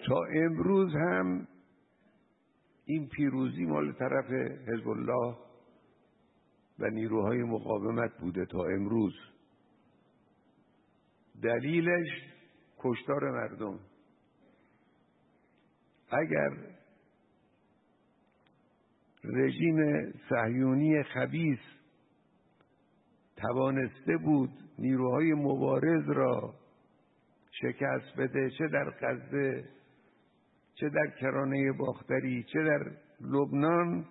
تا امروز هم این پیروزی مال طرف حزب الله و نیروهای مقاومت بوده تا امروز. دلیلش کشتار مردم. اگر رژیم صهیونی خبیث توانسته بود نیروهای مبارز را شکست بده، چه در غزه، چه در کرانه باختری، چه در لبنان،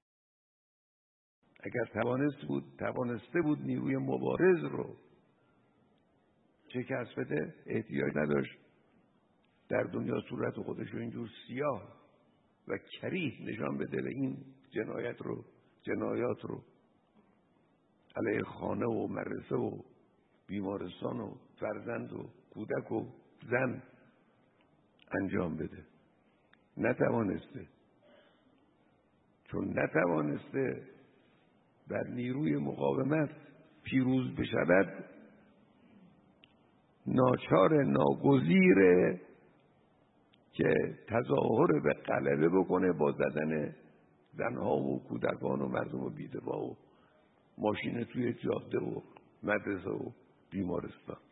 اگر توانسته بود نیروی مبارز رو شکست بده، احتیاج نداشت در دنیا صورت خودش رو اینجور سیاه و کریه نشان بده و این جنایات رو علیه خانه و مدرسه و بیمارستان و فرزند و کودک و زن انجام بده. نتوانسته. چون نتوانسته بر نیروی مقاومت پیروز بشود، ناگزیره که تظاهر به غلبه بکنه با زدن زنها و کودکان و مردم و بیدفاع و ماشین توی جاده و مدرسه و بیمارستان.